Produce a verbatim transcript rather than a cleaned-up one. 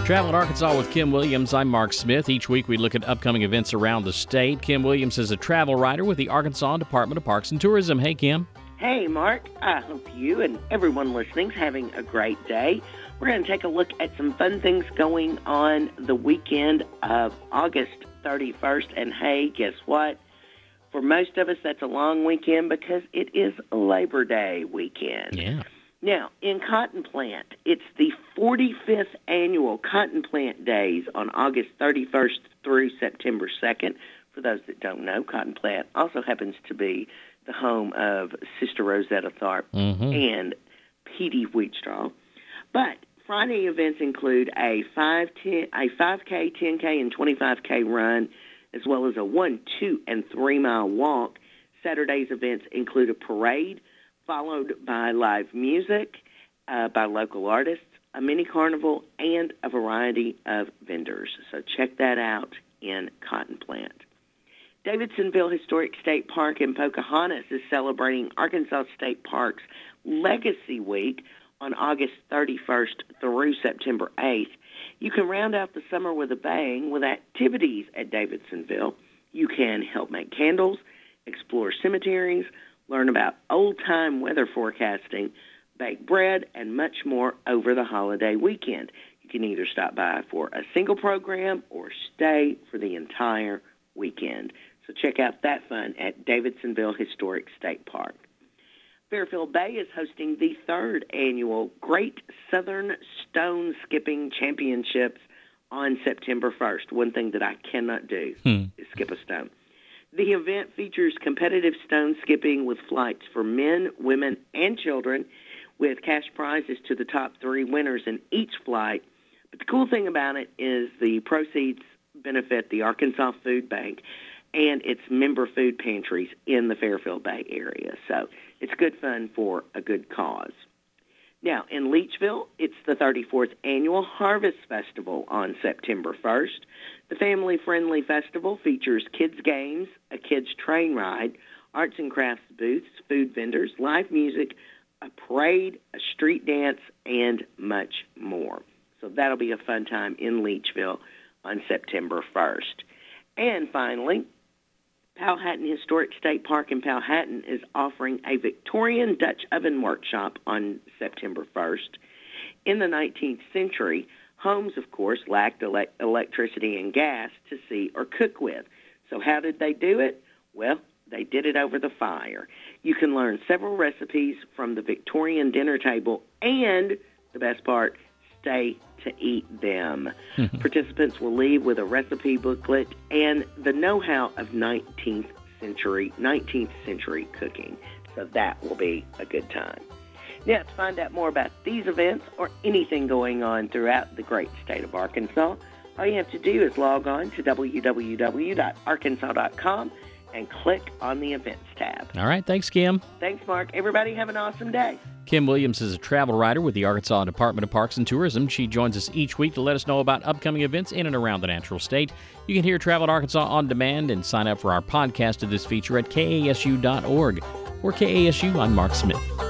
Travel in Arkansas with Kim Williams. I'm Mark Smith. Each week we look at upcoming events around the state. Kim Williams is a travel writer with the Arkansas Department of Parks and Tourism. Hey, Kim. Hey, Mark. I hope you and everyone listening is having a great day. We're going to take a look at some fun things going on the weekend of August thirty-first. And hey, guess what? For most of us, that's a long weekend because it is Labor Day weekend. Yeah. Now, in Cotton Plant, it's the forty-fifth annual Cotton Plant Days on August thirty-first through September second. For those that don't know, Cotton Plant also happens to be the home of Sister Rosetta Tharpe mm-hmm. and Petey Wheatstraw. But Friday events include a five, ten, a five K, ten K, and twenty-five K run, as well as a one, two, and three-mile walk. Saturday's events include a parade, followed by live music uh, by local artists, a mini carnival, and a variety of vendors. So check that out in Cotton Plant. Davidsonville Historic State Park in Pocahontas is celebrating Arkansas State Park's Legacy Week on August thirty-first through September eighth. You can round out the summer with a bang with activities at Davidsonville. You can help make candles, explore cemeteries, learn about old-time weather forecasting, bake bread, and much more over the holiday weekend. You can either stop by for a single program or stay for the entire weekend. So check out that fun at Davidsonville Historic State Park. Fairfield Bay is hosting the third annual Great Southern Stone Skipping Championships on September first. One thing that I cannot do hmm. is skip a stone. The event features competitive stone skipping with flights for men, women, and children, with cash prizes to the top three winners in each flight. But the cool thing about it is the proceeds benefit the Arkansas Food Bank and its member food pantries in the Fairfield Bay area. So it's good fun for a good cause. Now, in Leachville, it's the thirty-fourth Annual Harvest Festival on September first. The family-friendly festival features kids' games, a kids' train ride, arts and crafts booths, food vendors, live music, a parade, a street dance, and much more. So that'll be a fun time in Leachville on September first. And finally, Powhatan Historic State Park in Powhatan is offering a Victorian Dutch oven workshop on September first. In the nineteenth century, homes, of course, lacked ele- electricity and gas to see or cook with. So how did they do it? Well, they did it over the fire. You can learn several recipes from the Victorian dinner table and, the best part, stay to eat them. Participants will leave with a recipe booklet and the know-how of nineteenth century nineteenth century cooking. So that will be a good time. Now, to find out more about these events or anything going on throughout the great state of Arkansas, all you have to do is log on to w w w dot arkansas dot com and click on the Events tab. All right. Thanks, Kim. Thanks, Mark. Everybody have an awesome day. Kim Williams is a travel writer with the Arkansas Department of Parks and Tourism. She joins us each week to let us know about upcoming events in and around the natural state. You can hear Travel in Arkansas on demand and sign up for our podcast of this feature at K A S U dot org. For K A S U, I'm Mark Smith.